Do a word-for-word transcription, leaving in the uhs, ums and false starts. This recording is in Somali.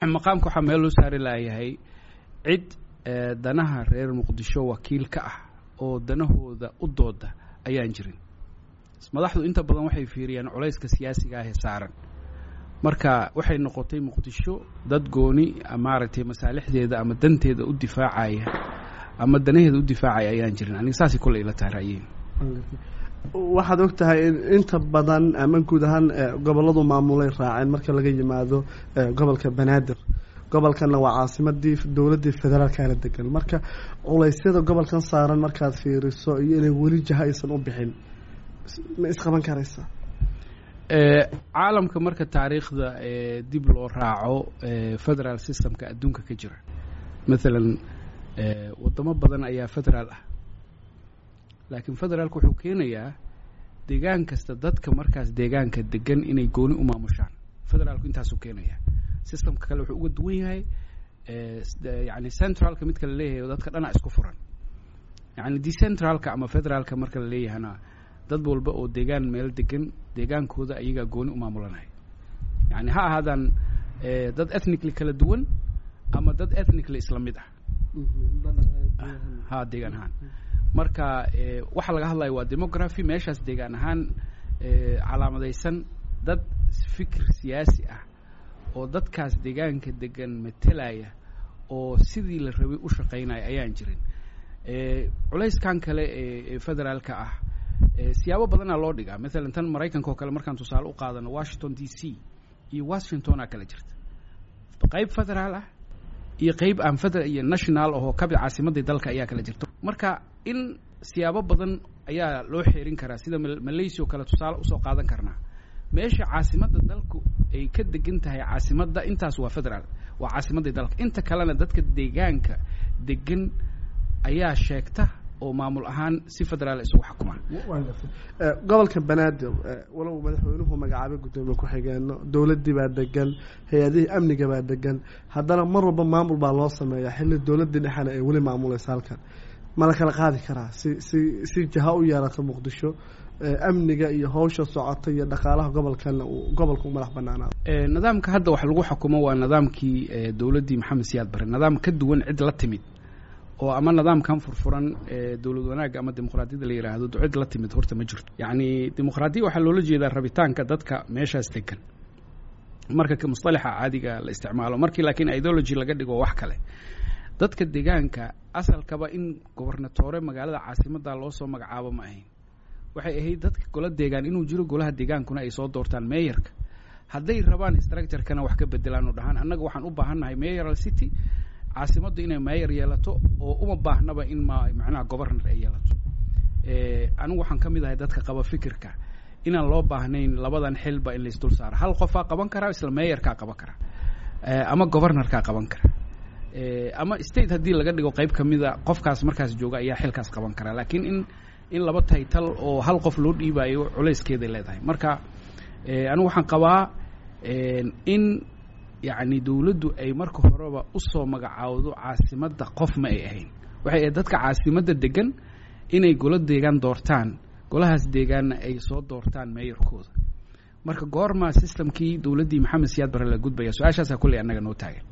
maqaamka waxa meel loo saari laayahay cid danaha reer muqdisho wakiil ka ah oo danahooda u dooda ayaan jirin madaxdu inta badan waxay fiiriyaan culayska siyaasiga ah ee saaran marka waxay noqotay muqdisho dad gooni maaragtay masaalixdeeda ama danteeda u difaacaya ama danaheeda u difaacaya ayaan jirin aniga saasi kulay ila taarayeen waxaad og tahay in inta badan ama guud ahaan gobolladu maamulay raaceen marka laga yimaado gobolka banaadir gobolkanna waa caasimadii dowladdii federaalka la degan marka culeysyada gobolkan saaran markaad fiiriso iyo inay weli jaha aysan u bixin ma isqaban karaysaa caalamka marka taariikhda dib loo raaco federal systemka adduunka ka jira maalan wadamo badan ayaa federaal ah laakiin federaalku wuxuu keenayaa deegaan kasta dadka markaas deegaanka degan inay gooni u maamushaan federaalku intaasuu keenayaa systemka kale wuxuu uga duwan yahay yani centralka midka la leeyahay dadka dhana isku furan yani decentralka ama federaalka marka la leeyahana dad walba oo deegaan meel degan deegaankooda ayagaa gooni u maamulanaya yani ha ahaadaan dad ethnically kala duwan ama dad ethnically isla mid ah ha deegaan ahaan marka waxa laga hadlayo waa demography meeshaas deegaan ahaan calaamadaysan dad fikir siyaasi ah oo dadkaas deegaanka degan matelaya oo sidii la rabay u shaqaynaya ayaan jirin culayskan kale ee federaalka ah siyaabo badanaa loo dhigaa maalan tan maraykanka oo kale markaan tusaale u qaadano washington d c iyo washingtonaa kala jirta qayb federaal ah iyo qayb aan federal iyo national ahoo kabid caasimadii dalka ayaa kala jirta marka in siyaabo badan ayaa loo xeerin karaa sida malaysia oo kale tusaale usoo qaadan karnaa meesha caasimadda dalku ay ka degan tahay caasimadda intaas waa federaal waa caasimadii dalka inta kalena dadka deegaanka degan ayaa sheegta oo maamul ahaan si federaal isugu xukuma gobolka banaadir walow madaxweynuhu magacaabay guddoomiye ku-xigeenno dowladdii baa degan hay-adihii amniga baa degan haddana mar walba maamul baa loo sameeyaa xilli dowladdii dhexena ay weli maamulaysa halkan ma la kala qaadi karaa si si si jaha u yeelata muqdisho amniga iyo hawsha socota iyo dhaqaalaha gobolkana uu gobolka u madax banaanaado nidaamka hadda wax lagu xukumo waa nidaamkii dowladdii maxamed siyaad bare nidaam ka duwan cid la timid oo ama nidaamkan furfuran dowlad wanaagga ama dimuqraadiyadda la yidhaahdo cid la timid horta ma jirto yacni dimuqraadiya waxaa loola jeedaa rabitaanka dadka meeshaas degan marka mustalaxa caadiga la isticmaalo markii laakiin ideology laga dhigo wax kale dadka deegaanka asalkaba in gobernatore magaalada caasimadda loo soo magacaabo ma ahayn waxay ahayd dadka gola deegaan inuu jiro golaha deegaankuna ay soo doortaan meeyarka hadday rabaan structure-kana wax ka bedelaan oo dhahaan annaga waxaan u baahannahay mayoral city caasimaddu inay mayor yeelato oo uma baahnaba in ma macnaha governor ay yeelato anigu waxaan ka mid ahay dadka qaba fikirka inaan loo baahnayn labadan xilba in laisdul saaro hal qofaa qaban karaa isla mayorkaa qaban kara ama governorkaa qaban kara ama state haddii laga dhigo qayb ka mida qofkaas markaas jooga ayaa xilkaas qaban karaa laakiin in in laba taytal oo hal qof loo dhiibayo culayskeeday leedahay marka anigu waxaan qabaa in yacni dowladdu ay marka horeba usoo magacaawdo caasimadda qof ma ay ahayn waxay ahayd dadka caasimadda degan inay golo deegaan doortaan golahaas deegaanna ay soo doortaan meeyarkooda marka goorma systemkii dowladdii maxamed siyaad bare la gudbaya su-aashaasaa kulley annaga noo taagan